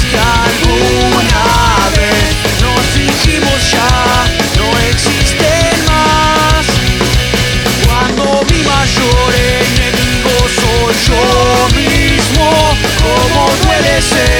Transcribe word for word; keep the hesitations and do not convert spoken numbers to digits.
que alguna vez nos dijimos ya no existen más. Cuando mi mayor enemigo soy yo mismo, ¿cómo duele ser